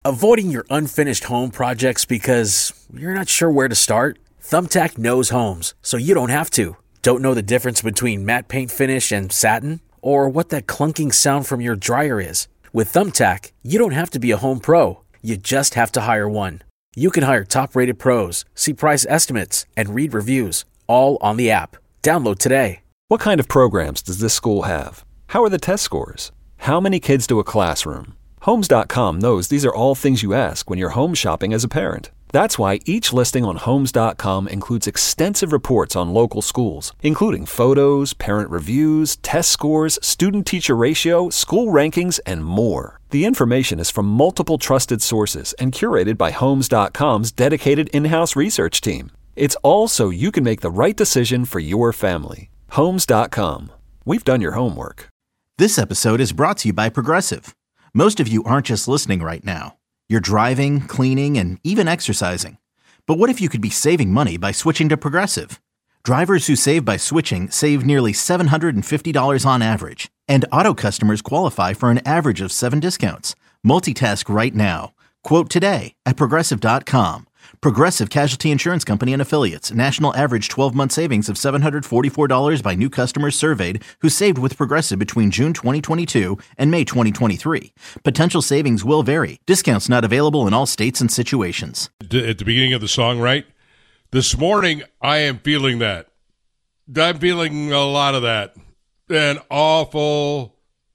Avoiding your unfinished home projects because you're not sure where to start? Thumbtack knows homes, so you don't have to. Don't know the difference between matte paint finish and satin? Or what that clunking sound from your dryer is? With Thumbtack, you don't have to be a home pro. You just have to hire one. You can hire top-rated pros, see price estimates, and read reviews, all on the app. Download today. What kind of programs does this school have? How are the test scores? How many kids do a classroom? Homes.com knows these are all things you ask when you're home shopping as a parent. That's why each listing on Homes.com includes extensive reports on local schools, including photos, parent reviews, test scores, student-teacher ratio, school rankings, and more. The information is from multiple trusted sources and curated by Homes.com's dedicated in-house research team. It's all so you can make the right decision for your family. Homes.com. We've done your homework. This episode is brought to you by Progressive. Most of you aren't just listening right now. You're driving, cleaning, and even exercising. But what if you could be saving money by switching to Progressive? Drivers who save by switching save nearly $750 on average. And auto customers qualify for an average of 7 discounts. Multitask right now. Quote today at Progressive.com. Progressive Casualty Insurance Company and Affiliates. National average 12-month savings of $744 by new customers surveyed who saved with Progressive between June 2022 and May 2023. Potential savings will vary. Discounts not available in all states and situations. At the beginning of the song, right? This morning, I am feeling that. I'm feeling a lot of that. An awful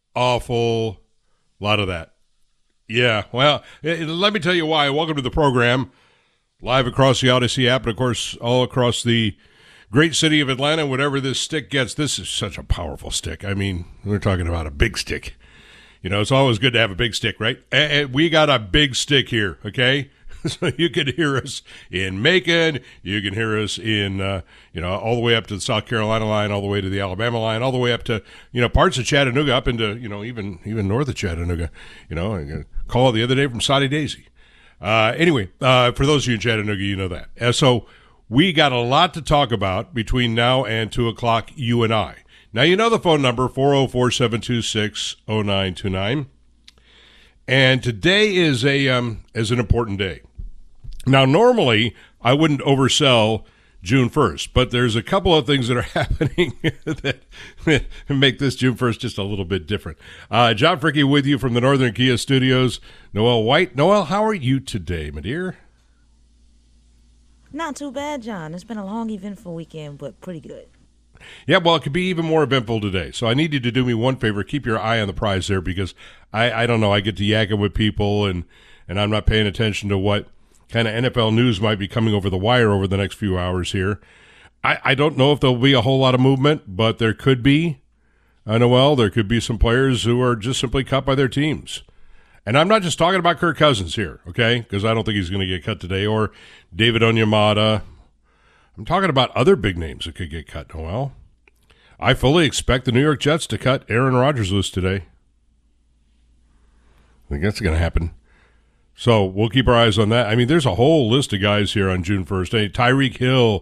lot of that. Yeah, well, let me tell you why. Welcome to the program. Live across the Odyssey app, and of course, all across the great city of Atlanta, whatever this stick gets. This is such a powerful stick. I mean, we're talking about a big stick. You know, it's always good to have a big stick, right? And we got a big stick here, okay? So you can hear us in Macon. You can hear us in, all the way up to the South Carolina line, all the way to the Alabama line, all the way up to, parts of Chattanooga, up into, even north of Chattanooga. I call it the other day from Soddy Daisy. Anyway, for those of you in Chattanooga, you know that. So we got a lot to talk about between now and 2 o'clock, you and I. Now, you know the phone number, 404-726-0929. And today is an important day. Now, normally, I wouldn't oversell June 1st, but there's a couple of things that are happening that make this June 1st just a little bit different. John Fricke with you from the Northern Kia Studios. Noel White. Noel, how are you today, my dear? Not too bad, John. It's been a long, eventful weekend, but pretty good. Yeah, well, it could be even more eventful today. So I need you to do me one favor. Keep your eye on the prize there because I don't know. I get to yakking with people, and I'm not paying attention to what kind of NFL news might be coming over the wire over the next few hours here. I don't know if there'll be a whole lot of movement, but there could be. Noel, there could be some players who are just simply cut by their teams. And I'm not just talking about Kirk Cousins here, okay, because I don't think he's going to get cut today, or David Onyemata. I'm talking about other big names that could get cut, Noel. I fully expect the New York Jets to cut Aaron Rodgers loose today. I think that's going to happen. So we'll keep our eyes on that. I mean, there's a whole list of guys here on June 1st. Hey, Tyreek Hill,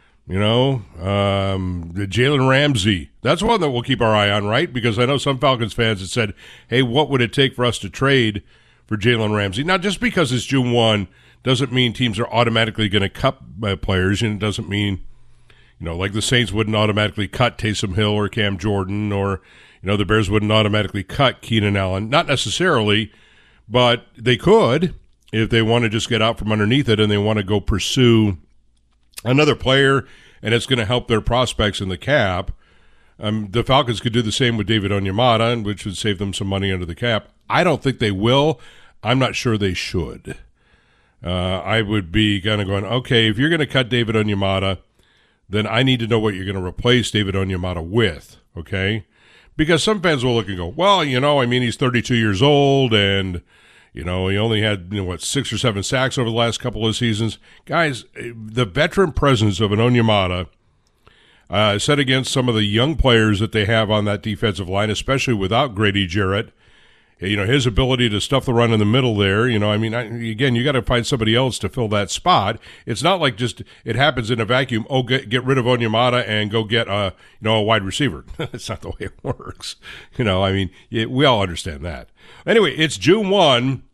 Jalen Ramsey. That's one that we'll keep our eye on, right? Because I know some Falcons fans had said, hey, what would it take for us to trade for Jalen Ramsey? Now, just because it's June 1 doesn't mean teams are automatically going to cut players, and it doesn't mean, like the Saints wouldn't automatically cut Taysom Hill or Cam Jordan, or, the Bears wouldn't automatically cut Keenan Allen. Not necessarily, but they could if they want to just get out from underneath it and they want to go pursue another player, and it's going to help their prospects in the cap. The Falcons could do the same with David Onyemata, which would save them some money under the cap. I don't think they will. I'm not sure they should. I would be kind of going, okay, if you're going to cut David Onyemata, then I need to know what you're going to replace David Onyemata with, okay? Because some fans will look and go, well, he's 32 years old, and, he only had, 6 or 7 sacks over the last couple of seasons. Guys, the veteran presence of an Onyemata set against some of the young players that they have on that defensive line, especially without Grady Jarrett, his ability to stuff the run in the middle there, again, you got to find somebody else to fill that spot. It's not like just it happens in a vacuum. Oh, get rid of Onyemata and go get a wide receiver. That's not the way it works. We all understand that. Anyway, it's June 1.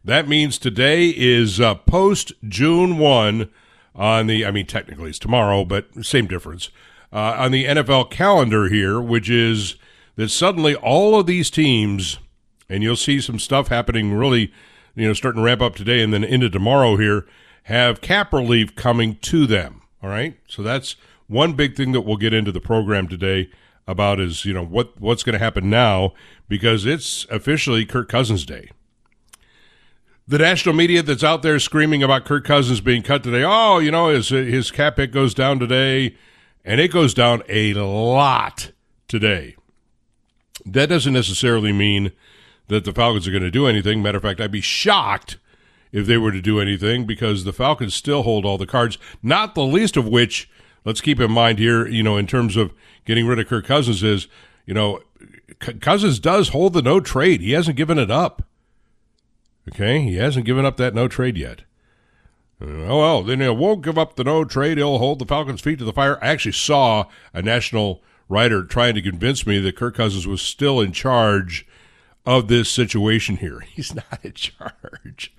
That means today is post June 1 on the, I mean, technically it's tomorrow, but same difference, on the NFL calendar here, which is that suddenly all of these teams, and you'll see some stuff happening really, starting to ramp up today and then into tomorrow here, have cap relief coming to them, all right? So that's one big thing that we'll get into the program today about is, what's going to happen now, because it's officially Kirk Cousins Day. The national media that's out there screaming about Kirk Cousins being cut today, his cap hit goes down today, and it goes down a lot today. That doesn't necessarily mean that the Falcons are going to do anything. Matter of fact, I'd be shocked if they were to do anything, because the Falcons still hold all the cards, not the least of which, let's keep in mind here, in terms of getting rid of Kirk Cousins is, Cousins does hold the no trade. He hasn't given it up. Okay, he hasn't given up that no trade yet. Then he won't give up the no trade. He'll hold the Falcons' feet to the fire. I actually saw a national writer trying to convince me that Kirk Cousins was still in charge of this situation here. He's not in charge.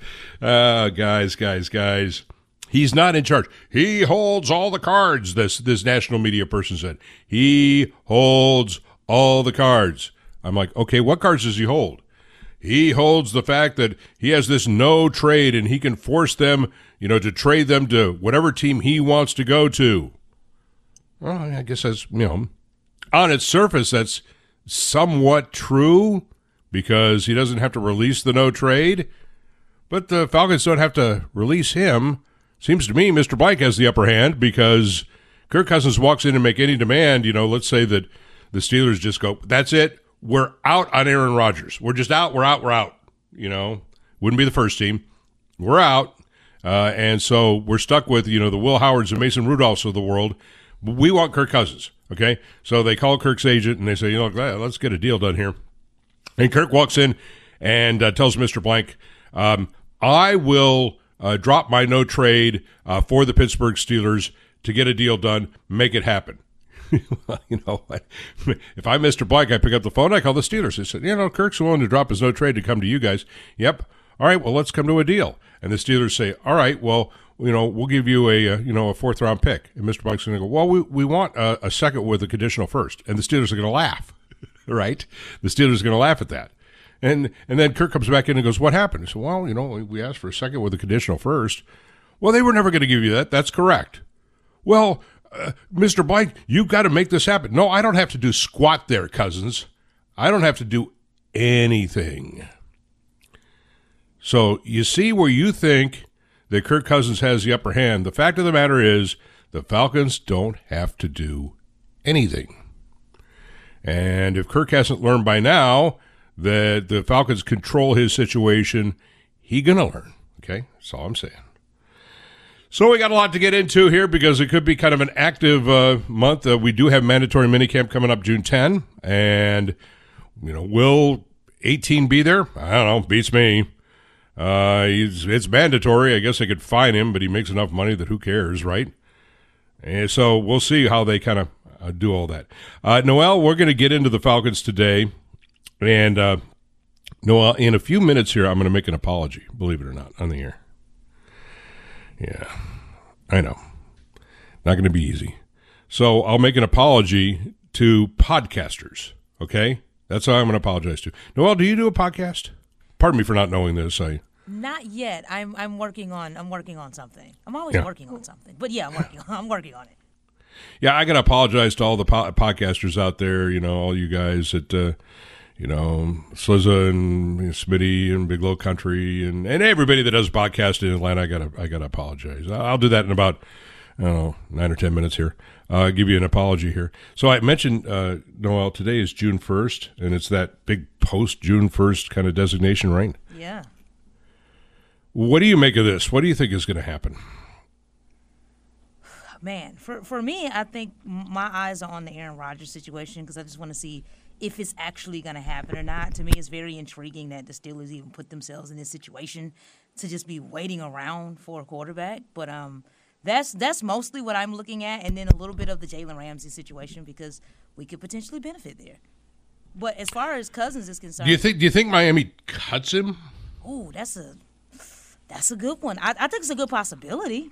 Guys. He's not in charge. He holds all the cards, this national media person said. He holds all the cards. I'm like, okay, what cards does he hold? He holds the fact that he has this no trade and he can force them, to trade them to whatever team he wants to go to. Well, I guess that's, on its surface, that's somewhat true because he doesn't have to release the no trade. But the Falcons don't have to release him. Seems to me Mr. Blank has the upper hand because Kirk Cousins walks in and make any demand. Let's say that the Steelers just go, that's it. We're out on Aaron Rodgers. We're just out. We're out. Wouldn't be the first team. We're out. And so we're stuck with, the Will Howards and Mason Rudolphs of the world. We want Kirk Cousins. Okay. So they call Kirk's agent and they say, let's get a deal done here. And Kirk walks in and tells Mr. Blank, I will drop my no trade for the Pittsburgh Steelers to get a deal done, make it happen. Well, if I'm Mr. Blank, I pick up the phone, I call the Steelers. I said, Kirk's willing to drop his no trade to come to you guys. Yep. All right, well, let's come to a deal. And the Steelers say, all right, well, we'll give you a fourth-round pick. And Mr. Blank's going to go, well, we want a second with a conditional first. And the Steelers are going to laugh, right? The Steelers are going to laugh at that. And then Kirk comes back in and goes, what happened? He said, well, we asked for a second with a conditional first. Well, they were never going to give you that. That's correct. Well, Mr. Blank, you've got to make this happen. No, I don't have to do squat there, Cousins. I don't have to do anything. So you see where you think that Kirk Cousins has the upper hand. The fact of the matter is the Falcons don't have to do anything. And if Kirk hasn't learned by now that the Falcons control his situation, he going to learn. Okay, that's all I'm saying. So we got a lot to get into here because it could be kind of an active month. We do have mandatory minicamp coming up June 10. And, will 18 be there? I don't know. Beats me. It's mandatory. I guess I could fine him, but he makes enough money that who cares, right? And so we'll see how they kind of do all that. Noel, we're going to get into the Falcons today. And, Noel, in a few minutes here, I'm going to make an apology, believe it or not, on the air. Yeah, I know. Not going to be easy. So I'll make an apology to podcasters, okay? That's how I'm going to apologize to. Noel, do you do a podcast? Pardon me for not knowing this. Not yet. I'm working on something. I'm always working on something. But yeah, I'm working on it. Yeah, I got to apologize to all the podcasters out there, all you guys at Slizza and Smitty and Big Low Country and everybody that does podcast in Atlanta. I gotta apologize. I'll do that in about 9 or 10 minutes here. I'll give you an apology here. So I mentioned, Noel, today is June 1st, and it's that big post-June 1st kind of designation, right? Yeah. What do you make of this? What do you think is going to happen? Man, for me, I think my eyes are on the Aaron Rodgers situation because I just want to see if it's actually going to happen or not. To me, it's very intriguing that the Steelers even put themselves in this situation to just be waiting around for a quarterback. But that's mostly what I'm looking at, and then a little bit of the Jalen Ramsey situation because we could potentially benefit there. But as far as Cousins is concerned, do you think Miami cuts him? Oh, that's a That's a good one. I think it's a good possibility.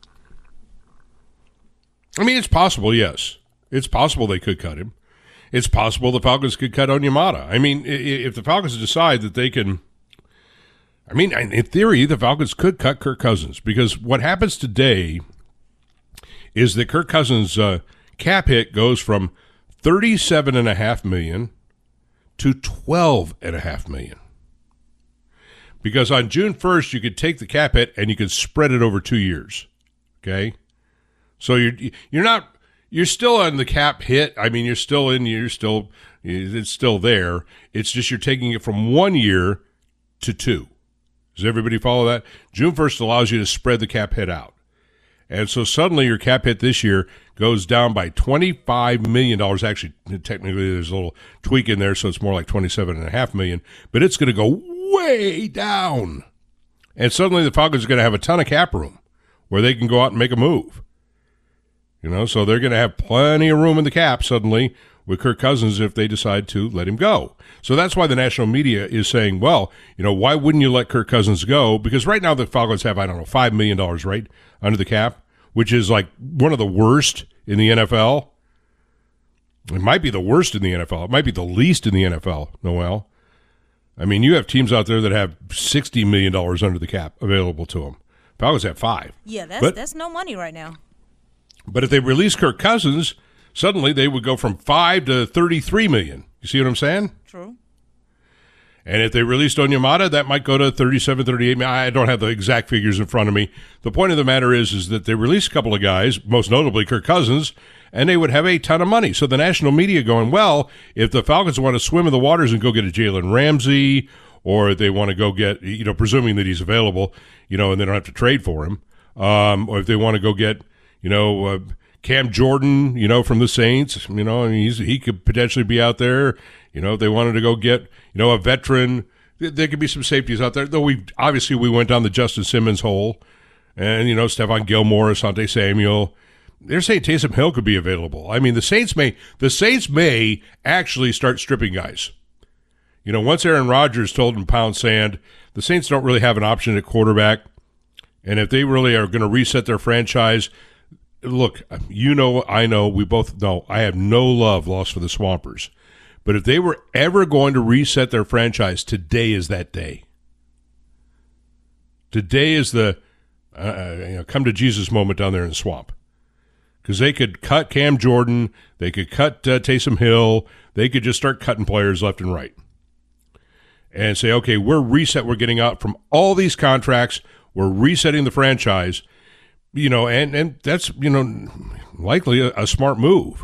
I mean, it's possible, yes. It's possible they could cut him. It's possible the Falcons could cut Onyemata. I mean, if the Falcons decide that they can, I mean, in theory, the Falcons could cut Kirk Cousins, because what happens today is that Kirk Cousins' cap hit goes from $37.5 million to $12.5 million. Because on June 1st, you could take the cap hit and you could spread it over 2 years. Okay? So you're still on the cap hit. I mean, it's still there. It's just you're taking it from 1 year to 2. Does everybody follow that? June 1st allows you to spread the cap hit out. And so suddenly your cap hit this year goes down by $25 million. Actually, technically there's a little tweak in there, so it's more like $27.5 million. But it's going to go way down. And suddenly the Falcons are going to have a ton of cap room where they can go out and make a move. You know, so they're going to have plenty of room in the cap suddenly with Kirk Cousins if they decide to let him go. So that's why the national media is saying, well, you know, why wouldn't you let Kirk Cousins go? Because right now the Falcons have, $5 million, right, under the cap, which is like one of the worst in the NFL. It might be the worst in the NFL. It might be the least in the NFL, Noel. I mean, you have teams out there that have $60 million under the cap available to them. Falcons have $5 million. Yeah, that's no money right now. But if they release Kirk Cousins, suddenly they would go from $5 to $33 million. You see what I'm saying? True. And if they released Onyemata, that might go to 37, 38 million. I don't have the exact figures in front of me. The point of the matter is that they released a couple of guys, most notably Kirk Cousins, and they would have a ton of money. So the national media going, well, if the Falcons want to swim in the waters and go get a Jalen Ramsey, or they want to go get, you know, presuming that he's available, you know, and they don't have to trade for him, or if they want to go get, you know, Cam Jordan, you know, from the Saints, you know, I mean, he could potentially be out there. You know, if they wanted to go get, you know, a veteran, there could be some safeties out there. Though we went down the Justin Simmons hole, and, you know, Stephon Gilmore, Asante Samuel. They're saying Taysom Hill could be available. I mean, the Saints may actually start stripping guys. You know, once Aaron Rodgers told them pound sand, the Saints don't really have an option at quarterback. And if they really are going to reset their franchise, look, you know, I know, we both know, I have no love lost for the Swampers. But if they were ever going to reset their franchise, today is that day. Today is the come to Jesus moment down there in the swamp. Because they could cut Cam Jordan, they could cut Taysom Hill, they could just start cutting players left and right. And say, okay, we're getting out from all these contracts, we're resetting the franchise, you know, and that's, you know, likely a smart move.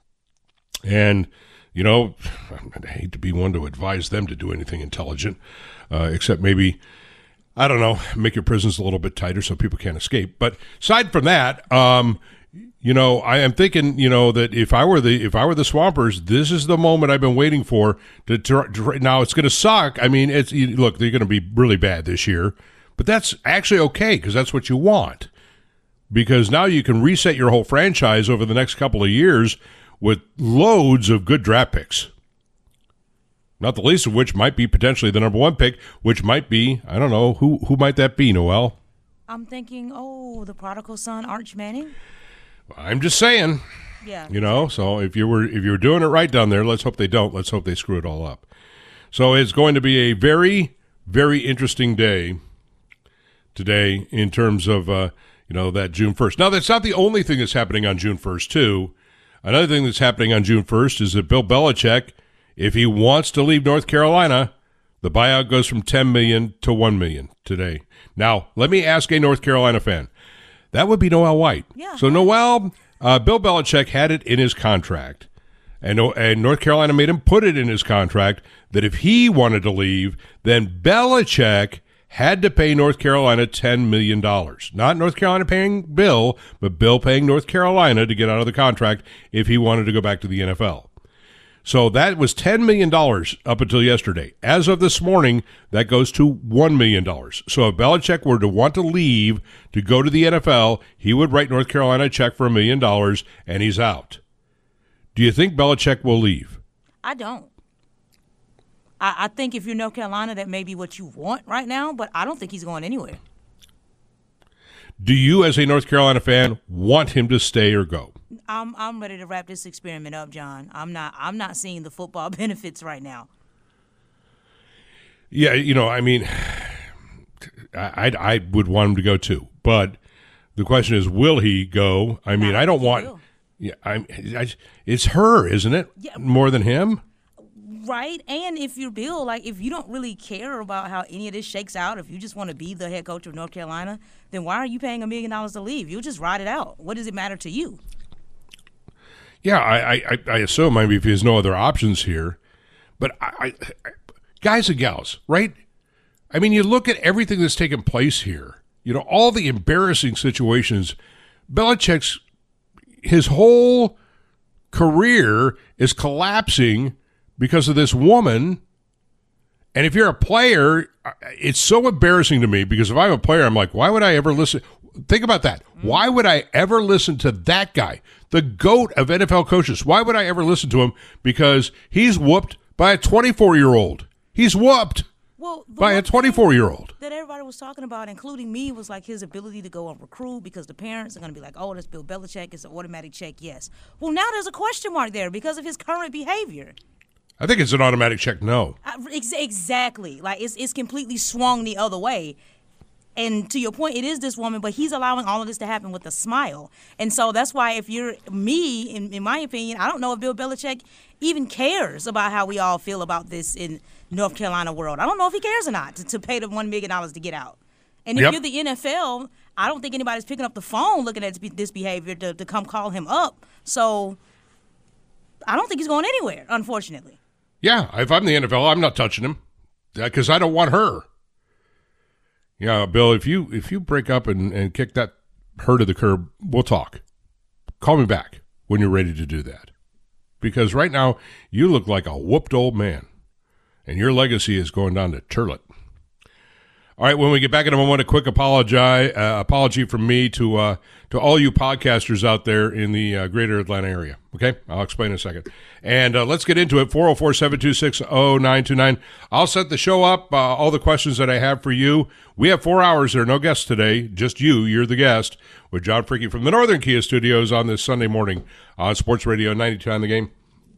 And, you know, I hate to be one to advise them to do anything intelligent, except maybe, I don't know, make your prisons a little bit tighter so people can't escape. But aside from that, you know, I am thinking, you know, that if I were the Swampers, this is the moment I've been waiting for. Now it's going to suck. I mean, look, they're going to be really bad this year, but that's actually okay because that's what you want. Because now you can reset your whole franchise over the next couple of years with loads of good draft picks. Not the least of which might be potentially the number 1 pick, which might be, I don't know, who might that be, Noel? I'm thinking, the prodigal son, Arch Manning. I'm just saying. Yeah. You know, so if you were doing it right down there, let's hope they don't. Let's hope they screw it all up. So it's going to be a very, very interesting day today in terms of, you know, that June 1st. Now, that's not the only thing that's happening on June 1st, too. Another thing that's happening on June 1st is that Bill Belichick, if he wants to leave North Carolina, the buyout goes from $10 million to $1 million today. Now, let me ask a North Carolina fan. That would be Noel White. Yeah. So, Noel, Bill Belichick had it in his contract, and North Carolina made him put it in his contract that if he wanted to leave, then Belichick had to pay North Carolina $10 million. Not North Carolina paying Bill, but Bill paying North Carolina to get out of the contract if he wanted to go back to the NFL. So that was $10 million up until yesterday. As of this morning, that goes to $1 million. So if Belichick were to want to leave to go to the NFL, he would write North Carolina a check for $1 million, and he's out. Do you think Belichick will leave? I don't. I think if you're North Carolina, that may be what you want right now, but I don't think he's going anywhere. Do you, as a North Carolina fan, want him to stay or go? I'm ready to wrap this experiment up, John. I'm not seeing the football benefits right now. Yeah, I mean, I would want him to go too, but the question is, will he go? I mean, I don't want. Yeah, it's her, isn't it? Yeah. More than him. Right, and if you're Bill, like, if you don't really care about how any of this shakes out, if you just want to be the head coach of North Carolina, then why are you paying $1 million to leave? You'll just ride it out. What does it matter to you? Yeah, I assume maybe if he has no other options here, but I guys and gals, right? I mean, you look at everything that's taken place here. All the embarrassing situations. Belichick's his whole career is collapsing because of this woman. And if you're a player, it's so embarrassing to me, because if I'm a player, I'm like, why would I ever listen? Think about that. Why would I ever listen to that guy, the GOAT of NFL coaches? Why would I ever listen to him? Because he's whooped by a 24-year-old. He's whooped by a 24-year-old. That everybody was talking about, including me, was like his ability to go and recruit, because the parents are going to be like, oh, that's Bill Belichick. It's an automatic check, yes. Well, now there's a question mark there because of his current behavior. I think it's an automatic check, no. Exactly. Like, it's completely swung the other way. And to your point, it is this woman, but he's allowing all of this to happen with a smile. And so that's why, if you're me, in my opinion, I don't know if Bill Belichick even cares about how we all feel about this in North Carolina world. I don't know if he cares or not to pay the $1 million to get out. And if you're the NFL, I don't think anybody's picking up the phone looking at this behavior to come call him up. So I don't think he's going anywhere, unfortunately. Yeah, if I'm the NFL, I'm not touching him because I don't want her. Yeah, Bill, if you break up and kick that her to the curb, we'll talk. Call me back when you're ready to do that. Because right now, you look like a whooped old man, and your legacy is going down the toilet. All right, when we get back in a moment, a quick apology from me to all you podcasters out there in the greater Atlanta area. Okay? I'll explain in a second. And let's get into it. 404-726-0929. I'll set the show up, all the questions that I have for you. We have 4 hours. There are no guests today, just you. You're the guest, with John Freaky from the Northern Kia Studios on this Sunday morning on Sports Radio 92.9 The Game.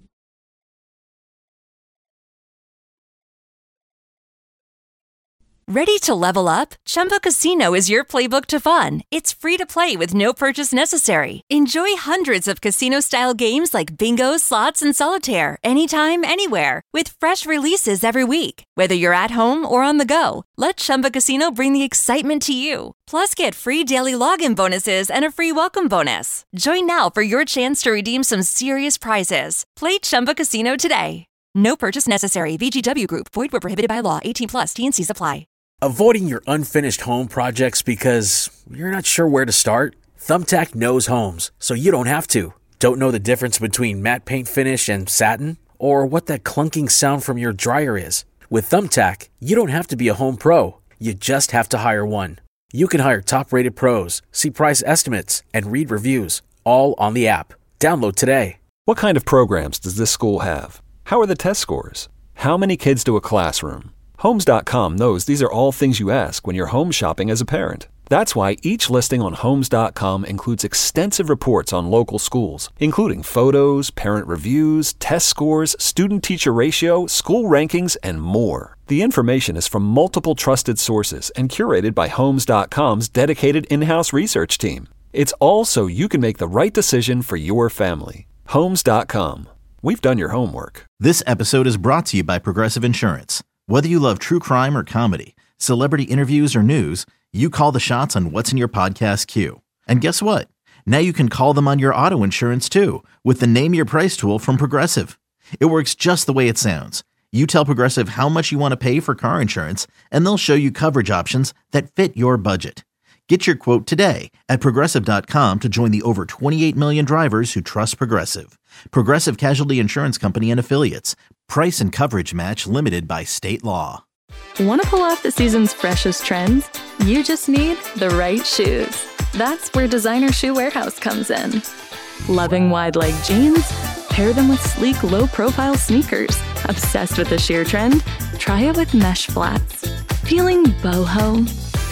Ready to level up? Chumba Casino is your playbook to fun. It's free to play with no purchase necessary. Enjoy hundreds of casino-style games like bingo, slots, and solitaire anytime, anywhere, with fresh releases every week. Whether you're at home or on the go, let Chumba Casino bring the excitement to you. Plus, get free daily login bonuses and a free welcome bonus. Join now for your chance to redeem some serious prizes. Play Chumba Casino today. No purchase necessary. VGW Group. Void where prohibited by law. 18+. T&Cs apply. Avoiding your unfinished home projects because you're not sure where to start? Thumbtack knows homes, so you don't have to. Don't know the difference between matte paint finish and satin? Or what that clunking sound from your dryer is? With Thumbtack, you don't have to be a home pro. You just have to hire one. You can hire top-rated pros, see price estimates, and read reviews, all on the app. Download today. What kind of programs does this school have? How are the test scores? How many kids do a classroom? Homes.com knows these are all things you ask when you're home shopping as a parent. That's why each listing on Homes.com includes extensive reports on local schools, including photos, parent reviews, test scores, student-teacher ratio, school rankings, and more. The information is from multiple trusted sources and curated by Homes.com's dedicated in-house research team. It's all so you can make the right decision for your family. Homes.com. We've done your homework. This episode is brought to you by Progressive Insurance. Whether you love true crime or comedy, celebrity interviews or news, you call the shots on what's in your podcast queue. And guess what? Now you can call them on your auto insurance too, with the Name Your Price tool from Progressive. It works just the way it sounds. You tell Progressive how much you want to pay for car insurance, and they'll show you coverage options that fit your budget. Get your quote today at Progressive.com to join the over 28 million drivers who trust Progressive. Progressive Casualty Insurance Company and Affiliates. Price and coverage match limited by state law. Want to pull off the season's freshest trends? You just need the right shoes. That's where Designer Shoe Warehouse comes in. Loving wide leg jeans? Pair them with sleek, low-profile sneakers. Obsessed with the sheer trend? Try it with mesh flats. Feeling boho?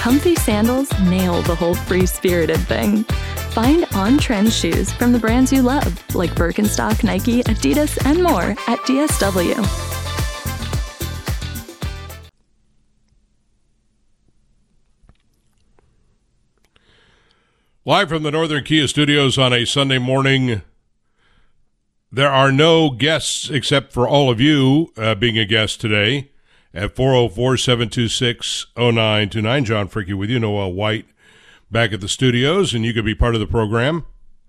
comfy sandals nail the whole free-spirited thing. Find on-trend shoes from the brands you love, like Birkenstock, Nike, Adidas, and more at DSW. Live from the Northern Kia Studios on a Sunday morning. There are no guests except for all of you being a guest today at 404-726-0929. John Fricke with you, Noel White back at the studios, and you could be part of the program.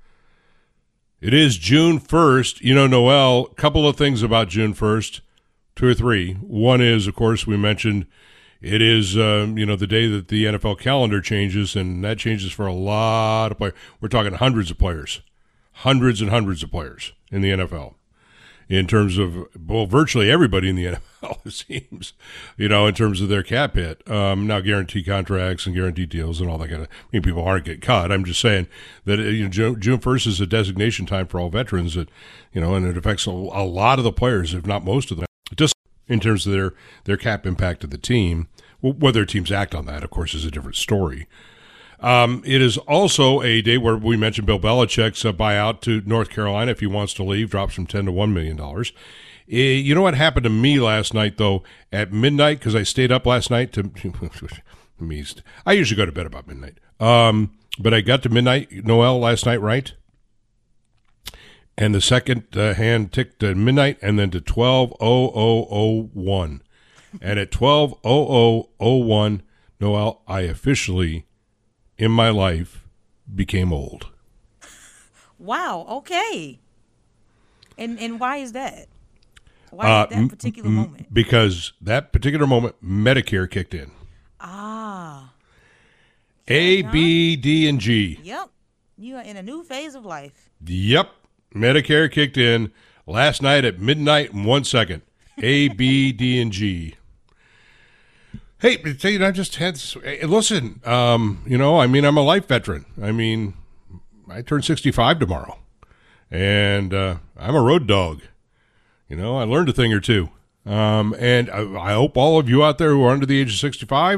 It is June 1st. You know, Noel, a couple of things about June 1st, 2 or 3. One is, of course, we mentioned it is, the day that the NFL calendar changes, and that changes for a lot of players. We're talking hundreds of players, hundreds and hundreds of players in the NFL in terms of, well, virtually everybody in the NFL, it seems, in terms of their cap hit. Now, guaranteed contracts and guaranteed deals and all that kind of, people aren't getting cut. I'm just saying that June 1st is a designation time for all veterans that, and it affects a lot of the players, if not most of them, just in terms of their cap impact to the team. Whether teams act on that, of course, is a different story. It is also a day where we mentioned Bill Belichick's buyout to North Carolina. If he wants to leave, drops from $10 to $1 million. You know what happened to me last night, though, at midnight, because I stayed up last night to I usually go to bed about midnight. But I got to midnight, Noel, last night, right? And the second hand ticked to midnight and then to 12:00:01. And at 12:00:01, Noel, I officially, in my life, became old. Wow, okay. And why is that? Why that particular moment? Because that particular moment, Medicare kicked in. Ah. A, B, D, and G. Yep. You are in a new phase of life. Yep. Medicare kicked in last night at midnight and 1 second. A, B, D, and G. Hey, I just had, listen, I'm a life veteran. I turn 65 tomorrow, and I'm a road dog. I learned a thing or two. And I hope all of you out there who are under the age of 65,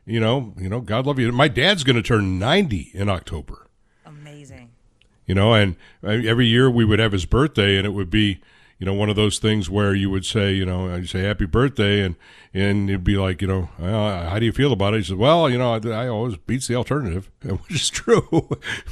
God love you. My dad's going to turn 90 in October. Amazing. And every year we would have his birthday, and it would be, one of those things where you would say, you say happy birthday, and it'd be like, how do you feel about it? He said, well, I always beats the alternative, which is true.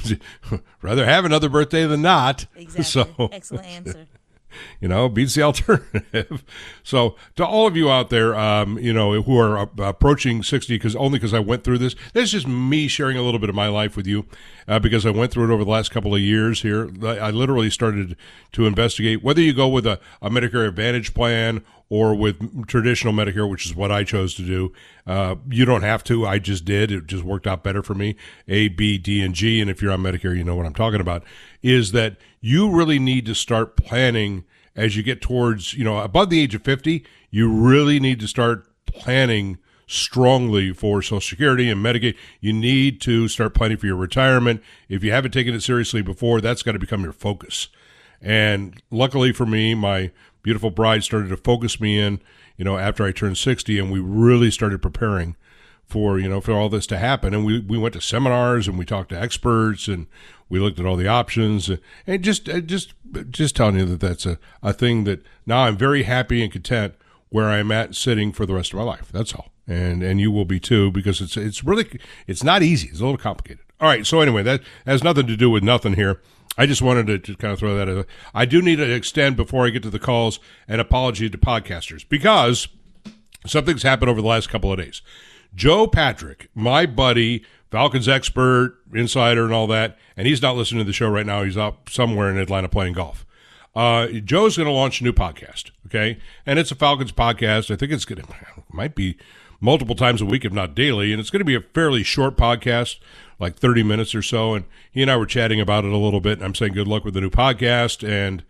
Rather have another birthday than not. Exactly. So, excellent answer. Beats the alternative. So to all of you out there, who are approaching 60, because I went through this. This is just me sharing a little bit of my life with you, because I went through it over the last couple of years here. I literally started to investigate whether you go with a Medicare Advantage plan or with traditional Medicare, which is what I chose to do. You don't have to. I just did. It just worked out better for me. A, B, D, and G, and if you're on Medicare, you know what I'm talking about, is that you really need to start planning as you get towards, above the age of 50, you really need to start planning strongly for Social Security and Medicaid. You need to start planning for your retirement. If you haven't taken it seriously before, that's got to become your focus. And luckily for me, my beautiful bride started to focus me in, after I turned 60, and we really started preparing for all this to happen. And we went to seminars, and we talked to experts, and we looked at all the options, and just telling you that that's a thing that now I'm very happy and content where I'm at sitting for the rest of my life. That's all. And you will be too, because it's really, it's not easy. It's a little complicated. All right. So anyway, that has nothing to do with nothing here. I just wanted to just kind of throw that in. I do need to extend, before I get to the calls, an apology to podcasters, because something's happened over the last couple of days. Joe Patrick, my buddy, Falcons expert, insider, and all that, and he's not listening to the show right now. He's out somewhere in Atlanta playing golf. Joe's going to launch a new podcast, okay? And it's a Falcons podcast. I think might be multiple times a week, if not daily, and it's going to be a fairly short podcast, like 30 minutes or so, and he and I were chatting about it a little bit, and I'm saying good luck with the new podcast, and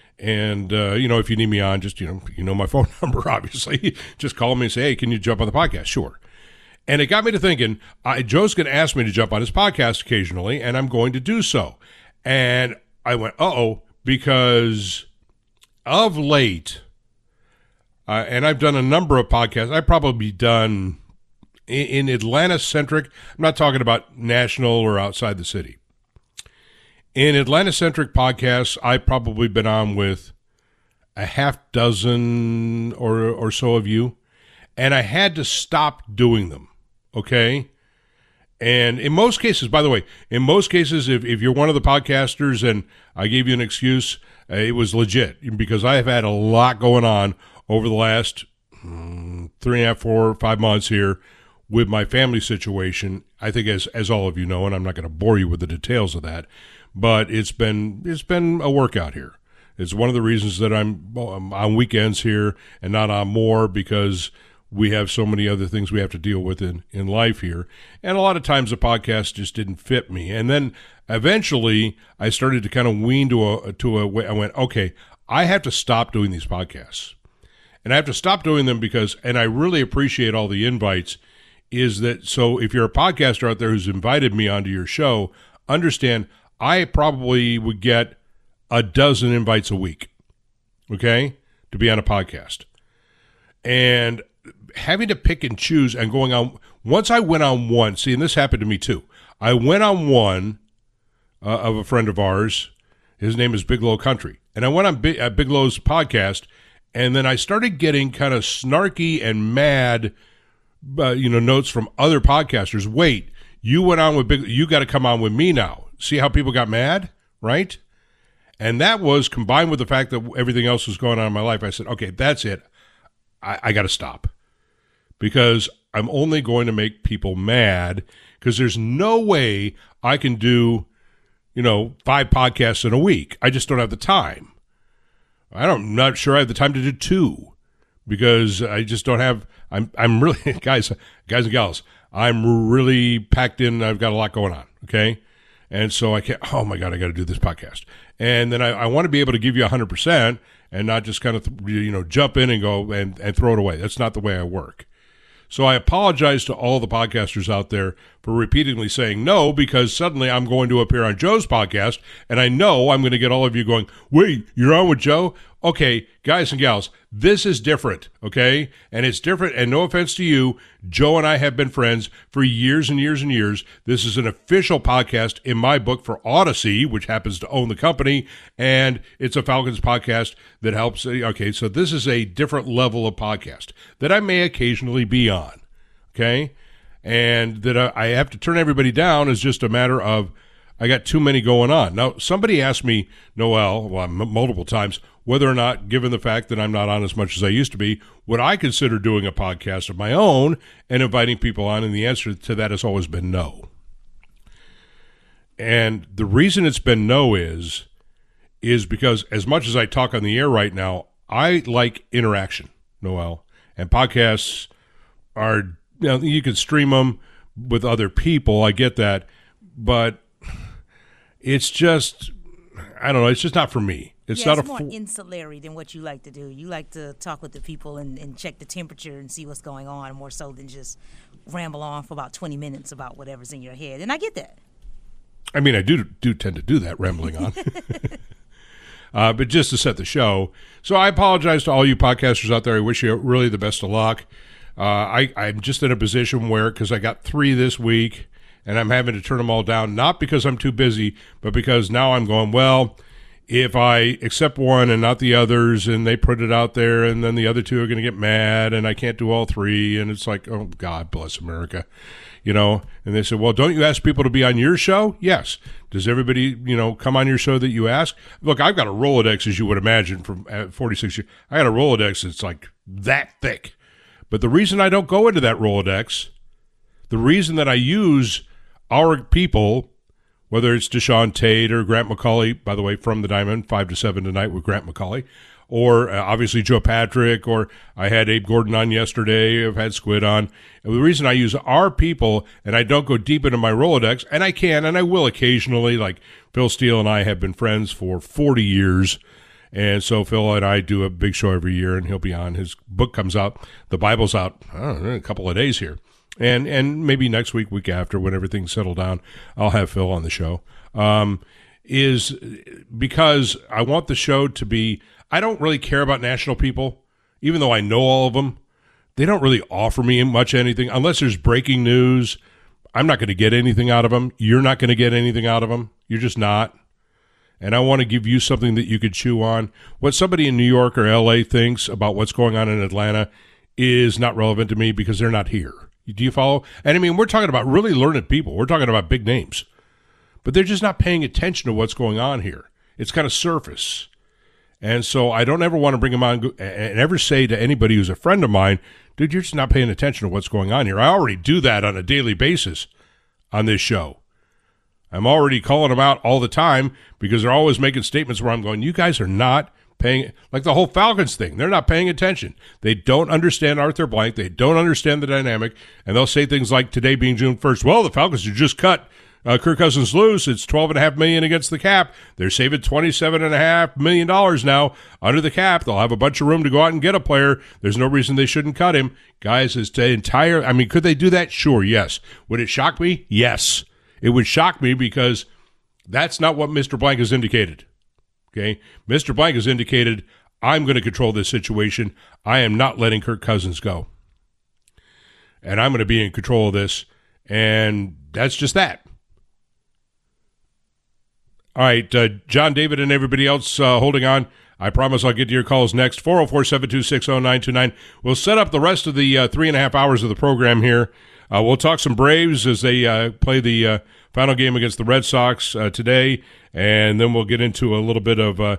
if you need me on, just, my phone number, obviously. Just call me and say, hey, can you jump on the podcast? Sure. And it got me to thinking, Joe's going to ask me to jump on his podcast occasionally, and I'm going to do so. And I went, because of late, and I've done a number of podcasts. I've probably done in Atlanta-centric, I'm not talking about national or outside the city. In Atlanta-centric podcasts, I've probably been on with a half dozen or so of you, and I had to stop doing them, okay? And in most cases, by the way, if you're one of the podcasters and I gave you an excuse, it was legit because I have had a lot going on over the last 3.5, 4, 5 months here with my family situation. I think as all of you know, and I'm not going to bore you with the details of that, but it's been a workout here. It's one of the reasons that I'm on weekends here and not on more, because we have so many other things we have to deal with in life here. And a lot of times the podcast just didn't fit me. And then eventually I started to kind of wean to a way. I went, okay, I have to stop doing these podcasts. And I have to stop doing them because, and I really appreciate all the invites, is that, so if you're a podcaster out there who's invited me onto your show, understand I probably would get a dozen invites a week, okay, to be on a podcast. And having to pick and choose and going on, once I went on one, see, and this happened to me too. I went on one of a friend of ours. His name is Big Low Country. And I went on Big Low's podcast, and then I started getting kind of snarky and mad, notes from other podcasters. Wait, you went on with you got to come on with me now. See how people got mad, right? And that was combined with the fact that everything else was going on in my life. I said, okay, that's it. I got to stop, because I'm only going to make people mad, because there's no way I can do, 5 podcasts in a week. I just don't have the time. I'm not sure I have the time to do 2, because I just don't have, I'm really, guys and gals, I'm really packed in. I've got a lot going on. Okay. And so I can't, oh my God, I got to do this podcast. And then I want to be able to give you 100% and not just kind of, jump in and go and throw it away. That's not the way I work. So I apologize to all the podcasters out there for repeatedly saying no, because suddenly I'm going to appear on Joe's podcast, and I know I'm going to get all of you going, wait, you're on with Joe? Okay, guys and gals, this is different, okay? And it's different, and no offense to you, Joe and I have been friends for years and years and years. This is an official podcast in my book for Odyssey, which happens to own the company, and it's a Falcons podcast that helps. Okay, so this is a different level of podcast that I may occasionally be on, okay? And that I have to turn everybody down is just a matter of I got too many going on. Now, somebody asked me, Noel, multiple times, whether or not, given the fact that I'm not on as much as I used to be, would I consider doing a podcast of my own and inviting people on? And the answer to that has always been no. And the reason it's been no is because as much as I talk on the air right now, I like interaction, Noel. And podcasts are, you can stream them with other people. I get that. But it's just, I don't know, it's just not for me. It's not more insular than what you like to do. You like to talk with the people and check the temperature and see what's going on, more so than just ramble on for about 20 minutes about whatever's in your head. And I get that. I mean, I do tend to do that, rambling on. But just to set the show. So I apologize to all you podcasters out there. I wish you really the best of luck. I'm just in a position where, because I got 3 this week, and I'm having to turn them all down, not because I'm too busy, but because now I'm going, well, if I accept one and not the others, and they put it out there, and then the other 2 are going to get mad, and I can't do all 3, and it's like, oh, God bless America, And they said, well, don't you ask people to be on your show? Yes. Does everybody, come on your show that you ask? Look, I've got a Rolodex, as you would imagine, from 46 years. I got a Rolodex that's like that thick. But the reason I don't go into that Rolodex, the reason that I use our people, whether it's Deshaun Tate or Grant McCauley, by the way, from the Diamond, 5 to 7 tonight with Grant McCauley, or obviously Joe Patrick, or I had Abe Gordon on yesterday, I've had Squid on. And the reason I use our people and I don't go deep into my Rolodex, and I can and I will occasionally, like Phil Steele and I have been friends for 40 years, and so Phil and I do a big show every year, and he'll be on. His book comes out. The Bible's out, I don't know, in a couple of days here. And maybe next week after, when everything's settled down, I'll have Phil on the show, is because I want the show to be, I don't really care about national people, even though I know all of them, they don't really offer me much anything. Unless there's breaking news, I'm not going to get anything out of them. You're not going to get anything out of them. You're just not. And I want to give you something that you could chew on. What somebody in New York or L.A. thinks about what's going on in Atlanta is not relevant to me because they're not here. Do you follow? And I mean, we're talking about really learned people. We're talking about big names. But they're just not paying attention to what's going on here. It's kind of surface. And so I don't ever want to bring them on and ever say to anybody who's a friend of mine, dude, you're just not paying attention to what's going on here. I already do that on a daily basis on this show. I'm already calling them out all the time because they're always making statements where I'm going, you guys are not paying, like the whole Falcons thing. They're not paying attention. They don't understand Arthur Blank. They don't understand the dynamic. And they'll say things like today being June 1st, well, the Falcons have just cut Kirk Cousins loose. It's $12.5 million against the cap. They're saving $27.5 million now under the cap. They'll have a bunch of room to go out and get a player. There's no reason they shouldn't cut him. Guys, it's the entire, I mean, could they do that? Sure, yes. Would it shock me? Yes. It would shock me because that's not what Mr. Blank has indicated. Okay? Mr. Blank has indicated, I'm going to control this situation. I am not letting Kirk Cousins go. And I'm going to be in control of this. And that's just that. All right, John, David, and everybody else holding on. I promise I'll get to your calls next. 404-726-0929. We'll set up the rest of the 3.5 hours of the program here. We'll talk some Braves as they play the final game against the Red Sox today, and then we'll get into a little bit of the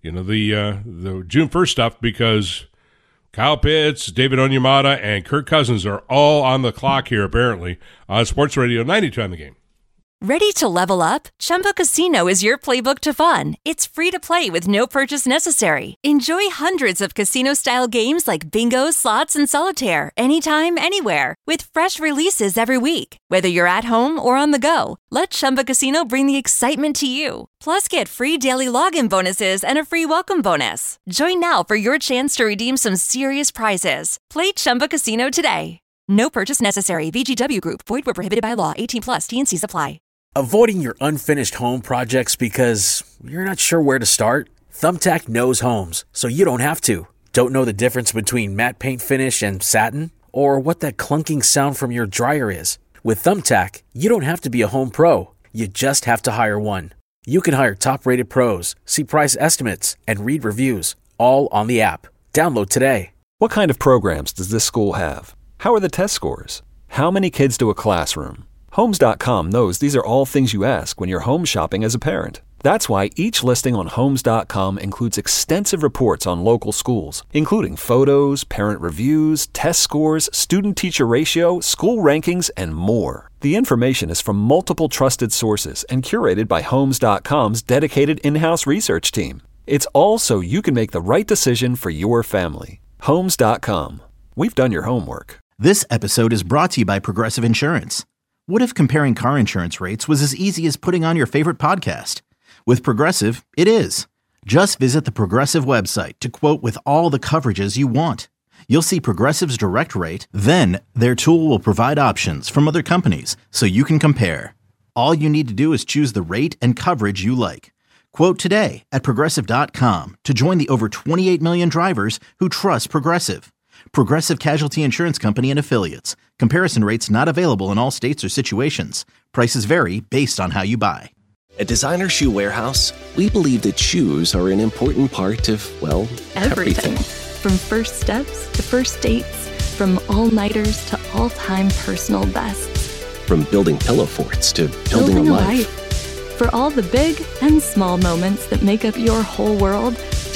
June 1st stuff because Kyle Pitts, David Onyemata, and Kirk Cousins are all on the clock here apparently on Sports Radio 92 on the Game. Ready to level up? Chumba Casino is your playbook to fun. It's free to play with no purchase necessary. Enjoy hundreds of casino-style games like bingo, slots, and solitaire anytime, anywhere. With fresh releases every week. Whether you're at home or on the go, let Chumba Casino bring the excitement to you. Plus, get free daily login bonuses and a free welcome bonus. Join now for your chance to redeem some serious prizes. Play Chumba Casino today. No purchase necessary. VGW Group. Void where prohibited by law. 18+. T&Cs apply. Avoiding your unfinished home projects because you're not sure where to start? Thumbtack knows homes, so you don't have to. Don't know the difference between matte paint finish and satin? Or what that clunking sound from your dryer is? With Thumbtack, you don't have to be a home pro. You just have to hire one. You can hire top-rated pros, see price estimates, and read reviews, all on the app. Download today. What kind of programs does this school have? How are the test scores? How many kids do a classroom? Homes.com knows these are all things you ask when you're home shopping as a parent. That's why each listing on Homes.com includes extensive reports on local schools, including photos, parent reviews, test scores, student-teacher ratio, school rankings, and more. The information is from multiple trusted sources and curated by Homes.com's dedicated in-house research team. It's all so you can make the right decision for your family. Homes.com. We've done your homework. This episode is brought to you by Progressive Insurance. What if comparing car insurance rates was as easy as putting on your favorite podcast? With Progressive, it is. Just visit the Progressive website to quote with all the coverages you want. You'll see Progressive's direct rate, then their tool will provide options from other companies so you can compare. All you need to do is choose the rate and coverage you like. Quote today at Progressive.com to join the over 28 million drivers who trust Progressive. Progressive Casualty Insurance Company and Affiliates. Comparison rates not available in all states or situations. Prices vary based on how you buy. At Designer Shoe Warehouse, we believe that shoes are an important part of, well, everything. From first steps to first dates, from all-nighters to all-time personal bests. From building pillow forts to building a life. For all the big and small moments that make up your whole world,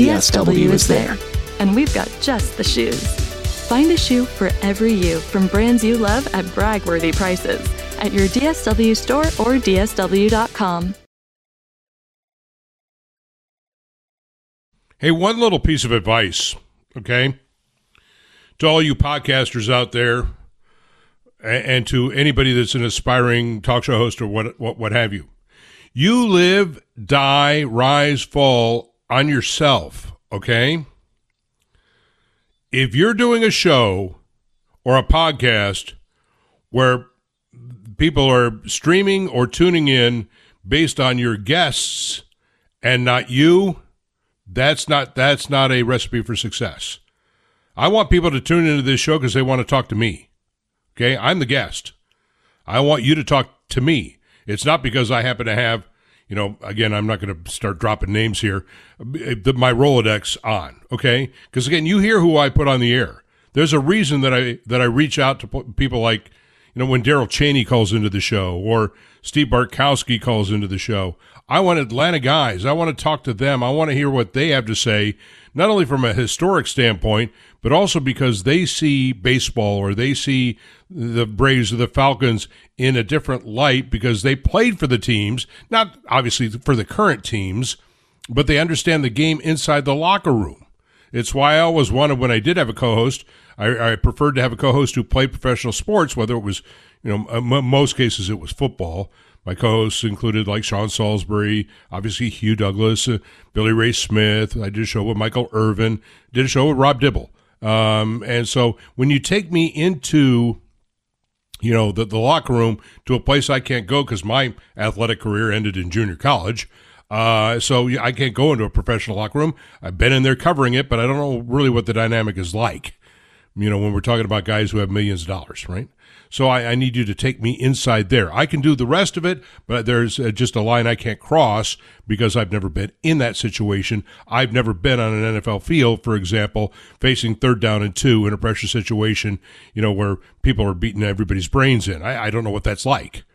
DSW is there. And we've got just the shoes. Find a shoe for every you from brands you love at brag-worthy prices at your DSW store or DSW.com. Hey, one little piece of advice, okay, to all you podcasters out there and to anybody that's an aspiring talk show host or what have you. You live, die, rise, fall on yourself, okay? If you're doing a show or a podcast where people are streaming or tuning in based on your guests and not you, that's not a recipe for success. I want people to tune into this show because they want to talk to me. Okay? I'm the guest. I want you to talk to me. It's not because I happen to have, again, I'm not going to start dropping names here, my Rolodex on, okay? Because, again, you hear who I put on the air. There's a reason that I reach out to people like, when Daryl Cheney calls into the show or Steve Bartkowski calls into the show. I want Atlanta guys. I want to talk to them. I want to hear what they have to say, not only from a historic standpoint, but also because they see baseball or they see the Braves or the Falcons in a different light because they played for the teams, not obviously for the current teams, but they understand the game inside the locker room. It's why I always wanted, when I did have a co-host, I preferred to have a co-host who played professional sports, whether it was, most cases it was football. My co-hosts included like Sean Salisbury, obviously Hugh Douglas, Billy Ray Smith. I did a show with Michael Irvin, did a show with Rob Dibble. And so when you take me into, the locker room to a place I can't go because my athletic career ended in junior college, so I can't go into a professional locker room. I've been in there covering it, but I don't know really what the dynamic is like, when we're talking about guys who have millions of dollars, right? So I need you to take me inside there. I can do the rest of it, but there's just a line I can't cross because I've never been in that situation. I've never been on an NFL field, for example, facing 3rd down and 2 in a pressure situation, where people are beating everybody's brains in. I don't know what that's like,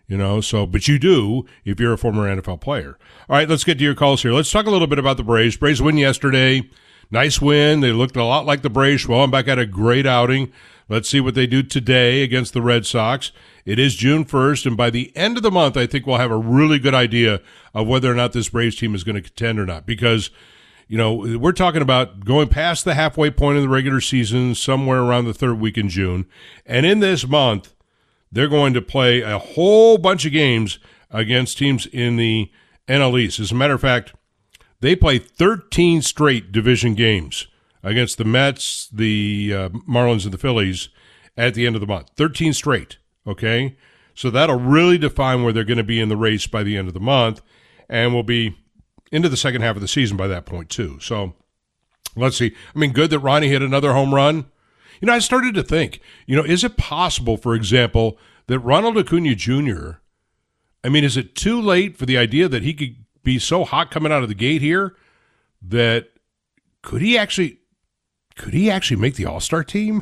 but you do if you're a former NFL player. All right, let's get to your calls here. Let's talk a little bit about the Braves. Braves win yesterday. Nice win. They looked a lot like the Braves. Schwellenbach had a great outing. Let's see what they do today against the Red Sox. It is June 1st, and by the end of the month, I think we'll have a really good idea of whether or not this Braves team is going to contend or not. Because, we're talking about going past the halfway point of the regular season, somewhere around the 3rd week in June. And in this month, they're going to play a whole bunch of games against teams in the NL East. As a matter of fact, they play 13 straight division games against the Mets, the Marlins, and the Phillies at the end of the month. 13 straight, okay? So that'll really define where they're going to be in the race by the end of the month, and we'll be into the second half of the season by that point, too. So let's see. Good that Ronnie hit another home run. I started to think, is it possible, for example, that Ronald Acuna Jr., is it too late for the idea that he could be so hot coming out of the gate here that could he actually make the All-Star team?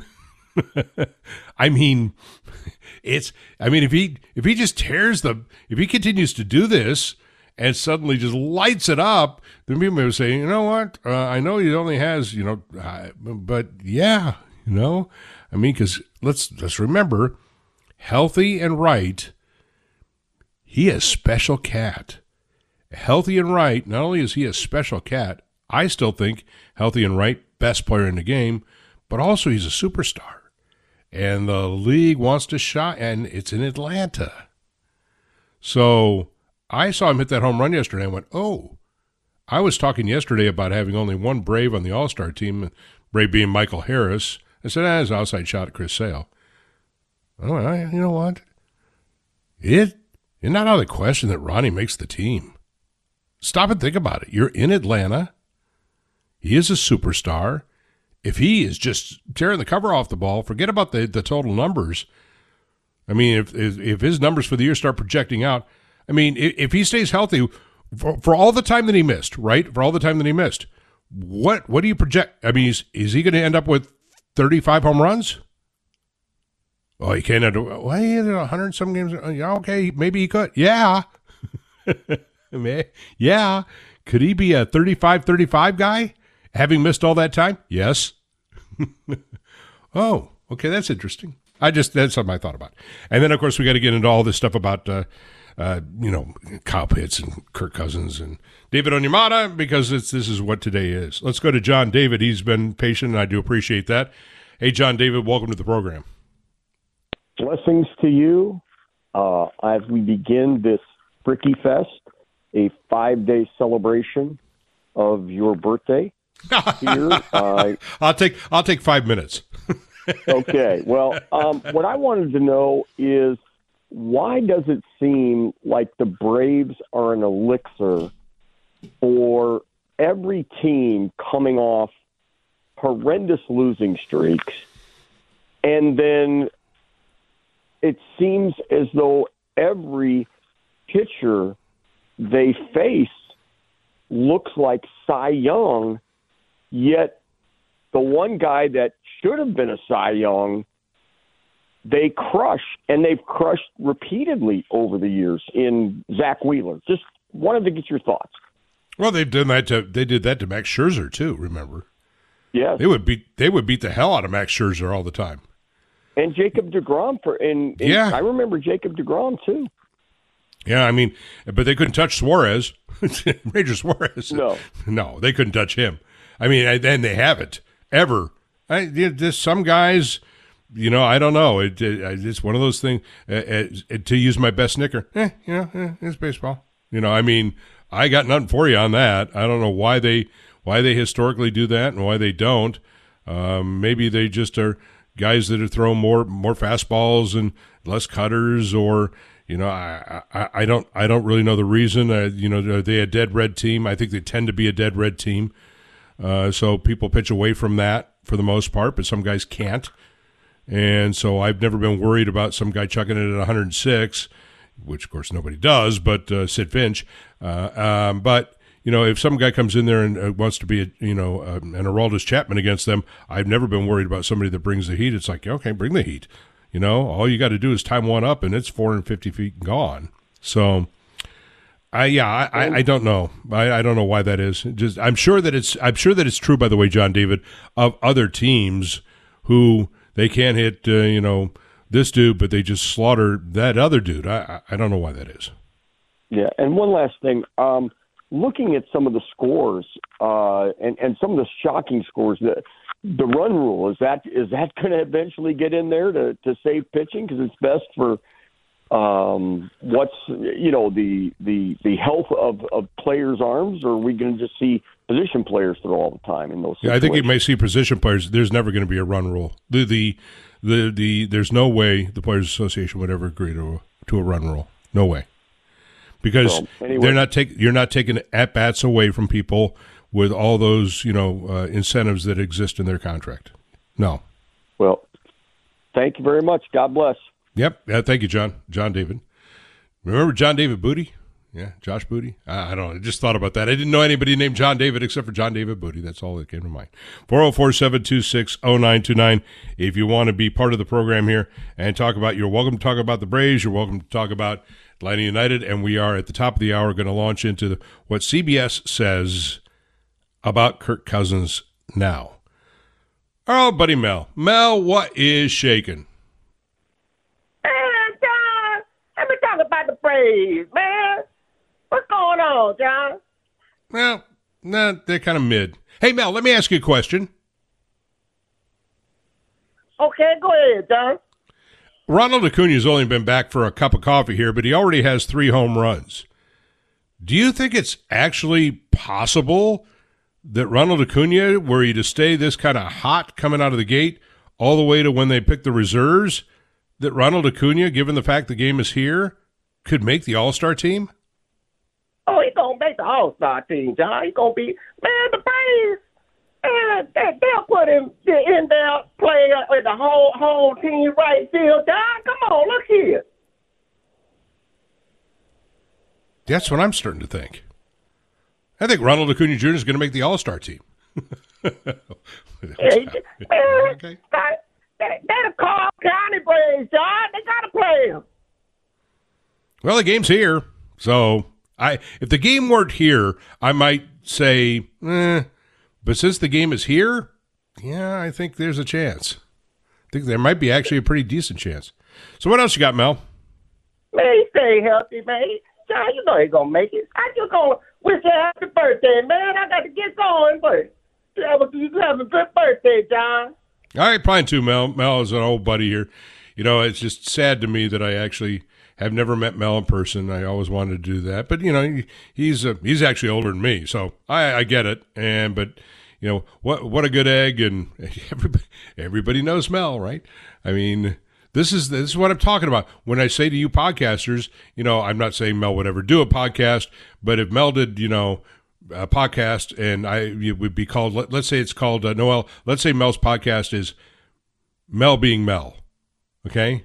If he just if he continues to do this and suddenly just lights it up, then people may say, you know what? I know he only has, but yeah, because let's remember, healthy and right, he is special cat. Healthy and right, not only is he a special cat, I still think healthy and right, best player in the game, but also he's a superstar. And the league wants to shot, and it's in Atlanta. So I saw him hit that home run yesterday and went, oh, I was talking yesterday about having only one Brave on the All-Star team, Brave being Michael Harris. I said, it's an outside shot at Chris Sale. Oh, you know what? It's not out of the question that Ronnie makes the team. Stop and think about it. You're in Atlanta. He is a superstar. If he is just tearing the cover off the ball, forget about the total numbers. If his numbers for the year start projecting out, if he stays healthy for all the time that he missed, right? For all the time that he missed, what do you project? Is he going to end up with 35 home runs? Oh, he can't end up. Well, he had 100 some games. Yeah, okay, maybe he could. Yeah. Yeah. Could he be a 35-35 guy, having missed all that time? Yes. Oh, okay, that's interesting. That's something I thought about. And then, of course, we got to get into all this stuff about, Kyle Pitts and Kirk Cousins and David Onyemata, because this is what today is. Let's go to John David. He's been patient, and I do appreciate that. Hey, John David, welcome to the program. Blessings to you as we begin this Fricky Fest, a 5-day celebration of your birthday. Here, I'll take 5 minutes. Okay. Well, what I wanted to know is, why does it seem like the Braves are an elixir for every team coming off horrendous losing streaks, and then it seems as though every pitcher they face looks like Cy Young, yet the one guy that should have been a Cy Young, they crush, and they've crushed repeatedly over the years in Zach Wheeler. Just wanted to get your thoughts. Well, they did that to Max Scherzer too. Remember? Yeah, they would beat the hell out of Max Scherzer all the time. And Jacob deGrom yeah, I remember Jacob deGrom too. Yeah, I mean, but they couldn't touch Suarez, Ranger Suarez. No, they couldn't touch him. I mean, and they haven't ever. There's some guys, I don't know. It's one of those things. To use my best snicker, it's baseball. I mean, I got nothing for you on that. I don't know why they historically do that and why they don't. Maybe they just are guys that are throwing more fastballs and less cutters, or I don't really know the reason. Are they a dead red team? I think they tend to be a dead red team. So people pitch away from that for the most part, but some guys can't. And so I've never been worried about some guy chucking it at 106, which of course nobody does, but Sid Finch. But if some guy comes in there and wants to be an Aroldis Chapman against them, I've never been worried about somebody that brings the heat. It's like, okay, bring the heat. All you got to do is time one up, and it's 450 feet gone. So, I don't know. I don't know why that is. I'm sure that it's true. By the way, John David, of other teams who they can't hit, this dude, but they just slaughter that other dude. I don't know why that is. Yeah, and one last thing. Looking at some of the scores and some of the shocking scores, the run rule, is that going to eventually get in there to save pitching because it's best for what's the health of players' arms, or are we going to just see position players throw all the time in those situations? Yeah, I think you may see position players. There's never going to be a run rule. There's no way the Players Association would ever agree to a run rule. No way. Because you're not taking at-bats away from people with all those, incentives that exist in their contract. No. Well, thank you very much. God bless. Yep. Thank you, John David. Remember John David Booty? Yeah, Josh Booty. I don't know. I just thought about that. I didn't know anybody named John David except for John David Booty. That's all that came to mind. 404-726-0929. If you want to be part of the program here and you're welcome to talk about the Braves. You're welcome to talk about Atlanta United. And we are at the top of the hour going to launch into what CBS says about Kirk Cousins now. Oh, buddy Mel. Mel, what is shaking? Man, John, let me talk about the Braves, man. What's going on, John? Well, they're kind of mid. Hey, Mel, let me ask you a question. Okay, go ahead, John. Ronald Acuna's only been back for a cup of coffee here, but he already has 3 home runs. Do you think it's actually possible that Ronald Acuna, were he to stay this kind of hot coming out of the gate all the way to when they pick the reserves, that Ronald Acuna, given the fact the game is here, could make the All-Star team? Oh, he's going to make the All-Star team, John. He's going to be, man, the Braves, they'll put him in there, play with the whole team right field, John. Come on, look here. That's what I'm starting to think. I think Ronald Acuna Jr. is going to make the All-Star team. Okay. They're the Carl County Braves, John. They got to play him. Well, the game's here, so if the game weren't here, I might say, but since the game is here, yeah, I think there's a chance. I think there might be actually a pretty decent chance. So what else you got, Mel? Man, he stay healthy, man. John, you know he's going to make it. I just going to wish you a happy birthday, man. I got to get going, but you have a good birthday, John. All right, fine too, Mel. Mel is an old buddy here. It's just sad to me that I actually have never met Mel in person. I always wanted to do that, but he's actually older than me, so I get it. But what a good egg, and everybody knows Mel, right? I mean, this is what I'm talking about when I say to you podcasters. I'm not saying Mel would ever do a podcast, but if Mel did, podcast, and it would be called, let's say it's called, Noel, let's say Mel's podcast is Mel Being Mel, okay?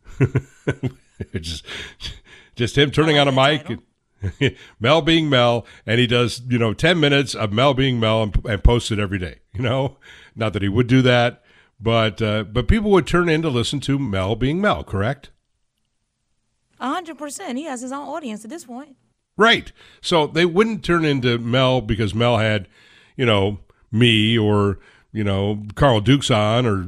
just him turning on a mic, Mel Being Mel, and he does, 10 minutes of Mel Being Mel and posts it every day, Not that he would do that, but people would turn in to listen to Mel Being Mel, correct? 100%. He has his own audience at this point. Right. So they wouldn't turn into Mel because Mel had, me or, Carl Dukes on or,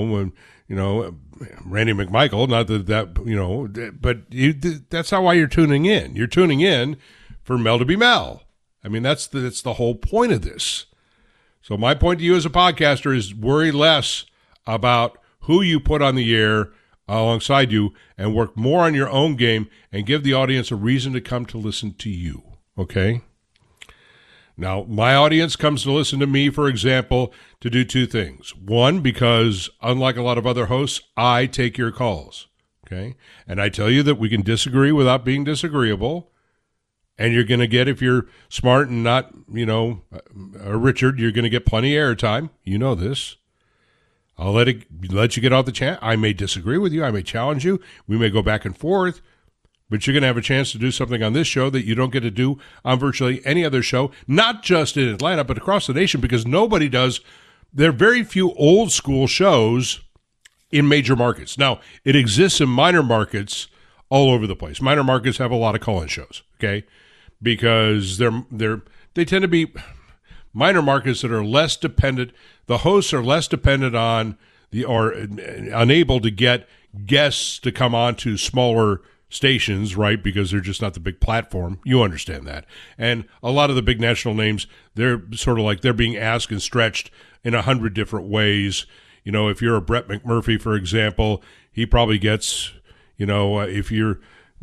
Randy McMichael. Not that but that's not why you're tuning in. You're tuning in for Mel to be Mel. I mean, that's the whole point of this. So my point to you as a podcaster is worry less about who you put on the air alongside you and work more on your own game and give the audience a reason to come to listen to you, okay? Now, my audience comes to listen to me, for example, to do two things. One, because unlike a lot of other hosts, I take your calls, okay? And I tell you that we can disagree without being disagreeable, and you're going to get, if you're smart and not, a Richard, you're going to get plenty of airtime. You know this. I'll let you get off the chat. I may disagree with you. I may challenge you. We may go back and forth, but you're going to have a chance to do something on this show that you don't get to do on virtually any other show, not just in Atlanta, but across the nation, because nobody does. There are very few old school shows in major markets. Now, it exists in minor markets all over the place. Minor markets have a lot of call-in shows, okay, because they tend to be minor markets that are less dependent. The hosts are less dependent on or unable to get guests to come on to smaller stations, right? Because they're just not the big platform. You understand that. And a lot of the big national names, they're sort of like they're being asked and stretched in 100 different ways. If you're a Brett McMurphy, for example, he probably gets, if you're,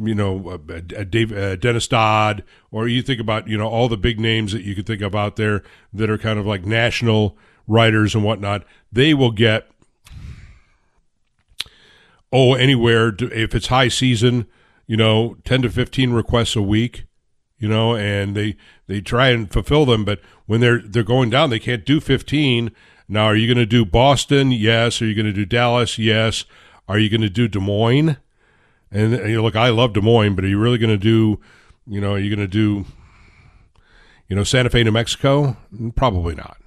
Dennis Dodd, or you think about, all the big names that you could think of out there that are kind of like national writers and whatnot, they will get, anywhere to, if it's high season, 10 to 15 requests a week, and they try and fulfill them, but when they're going down, they can't do 15. Now, are you going to do Boston? Yes. Are you going to do Dallas? Yes. Are you going to do Des Moines? And look, I love Des Moines, but are you really going to do, are you going to do, Santa Fe, New Mexico? Probably not.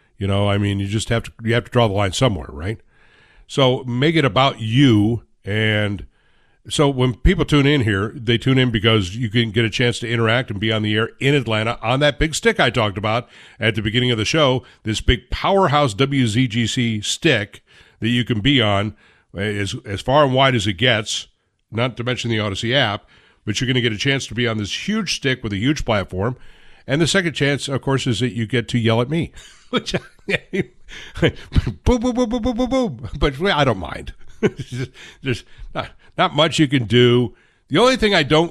I mean, you have to draw the line somewhere, right? So make it about you. And so when people tune in here, they tune in because you can get a chance to interact and be on the air in Atlanta on that big stick I talked about at the beginning of the show, this big powerhouse WZGC stick that you can be on as far and wide as it gets, not to mention the Odyssey app, but you're going to get a chance to be on this huge stick with a huge platform. And the second chance, of course, is that you get to yell at me, which boom, boom, boom, boom, boom, boom, boom. But I don't mind. There's not much you can do. The only thing I don't,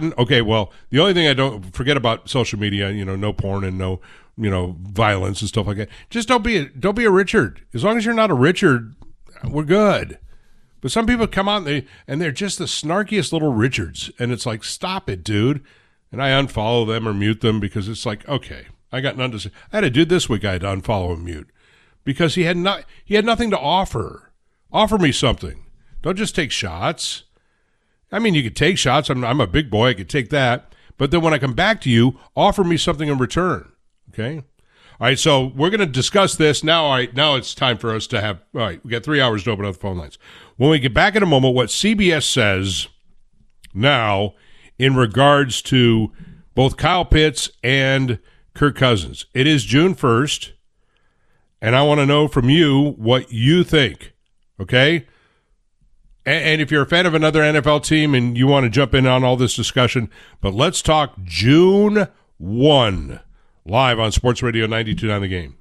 the only thing I don't, forget about social media, no porn and no, violence and stuff like that. Just don't be a Richard. As long as you're not a Richard, we're good. But some people come out and they're just the snarkiest little Richards. And it's like, stop it, dude. And I unfollow them or mute them because it's like, okay, I got nothing to say. I had a dude this week I had to unfollow and mute because he had nothing to offer. Offer me something. Don't just take shots. I mean, you could take shots. I'm a big boy. I could take that. But then when I come back to you, offer me something in return. Okay? All right, so we're going to discuss this. Now, all right, now it's time for us to have, all right, we got 3 hours to open up the phone lines. When we get back in a moment, what CBS says now in regards to both Kyle Pitts and Kirk Cousins. It is June 1st, and I want to know from you what you think, okay? And if you're a fan of another NFL team and you want to jump in on all this discussion, but let's talk June 1, live on Sports Radio 92.9 The Game.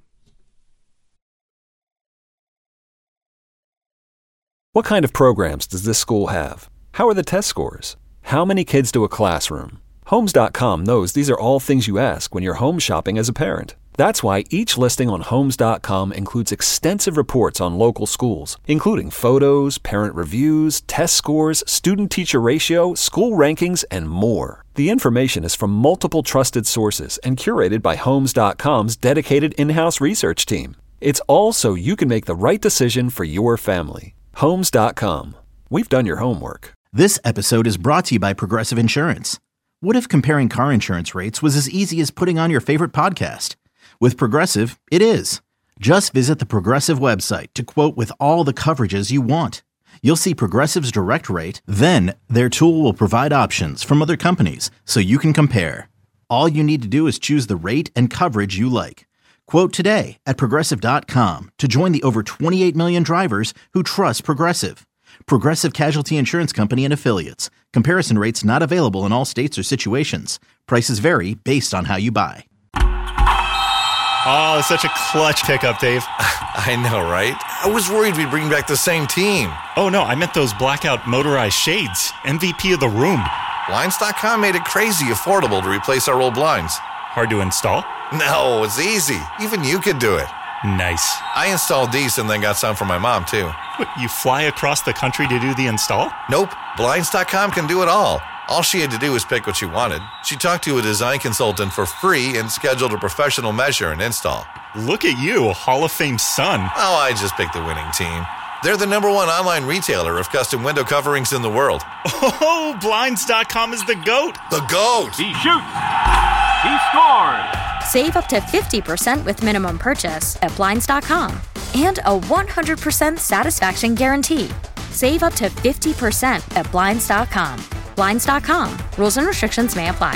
What kind of programs does this school have? How are the test scores? How many kids do a classroom? Homes.com knows these are all things you ask when you're home shopping as a parent. That's why each listing on Homes.com includes extensive reports on local schools, including photos, parent reviews, test scores, student-teacher ratio, school rankings, and more. The information is from multiple trusted sources and curated by Homes.com's dedicated in-house research team. It's all so you can make the right decision for your family. Homes.com. We've done your homework. This episode is brought to you by Progressive Insurance. What if comparing car insurance rates was as easy as putting on your favorite podcast? With Progressive, it is. Just visit the Progressive website to quote with all the coverages you want. You'll see Progressive's direct rate, then their tool will provide options from other companies so you can compare. All you need to do is choose the rate and coverage you like. Quote today at Progressive.com to join the over 28 million drivers who trust Progressive. Progressive Casualty Insurance Company and Affiliates. Comparison rates not available in all states or situations. Prices vary based on how you buy. Oh, such a clutch pickup, Dave. I know, right? I was worried we'd bring back the same team. Oh, no, I meant those blackout motorized shades. MVP of the room. Blinds.com made it crazy affordable to replace our old blinds. Hard to install? No, it's easy. Even you could do it. Nice. I installed these and then got some for my mom, too. What, you fly across the country to do the install? Nope. Blinds.com can do it all. All she had to do was pick what she wanted. She talked to a design consultant for free and scheduled a professional measure and install. Look at you, Hall of Fame son. Oh, I just picked the winning team. They're the #1 online retailer of custom window coverings in the world. Oh, Blinds.com is the GOAT. The GOAT! He shoots. He scored. Save up to 50% with minimum purchase at Blinds.com. And a 100% satisfaction guarantee. Save up to 50% at Blinds.com. Blinds.com. Rules and restrictions may apply.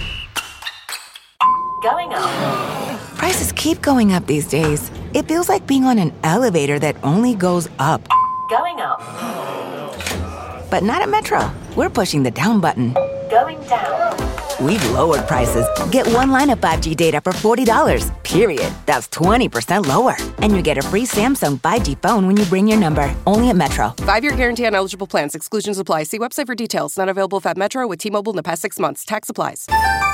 Going up. Prices keep going up these days. It feels like being on an elevator that only goes up. Going up. But not at Metro. We're pushing the down button. Going down. We've lowered prices. Get one line of 5G data for $40, period. That's 20% lower. And you get a free Samsung 5G phone when you bring your number. Only at Metro. 5-year guarantee on eligible plans. Exclusions apply. See website for details. Not available at Metro with T-Mobile in the past 6 months. Tax applies.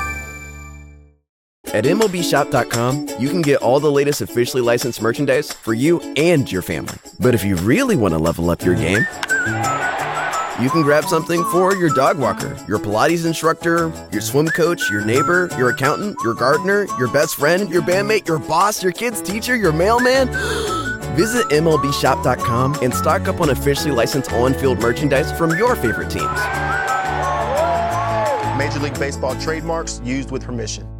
At MLBshop.com, you can get all the latest officially licensed merchandise for you and your family. But if you really want to level up your game, you can grab something for your dog walker, your Pilates instructor, your swim coach, your neighbor, your accountant, your gardener, your best friend, your bandmate, your boss, your kid's teacher, your mailman. Visit MLBshop.com and stock up on officially licensed on-field merchandise from your favorite teams. Major League Baseball trademarks used with permission.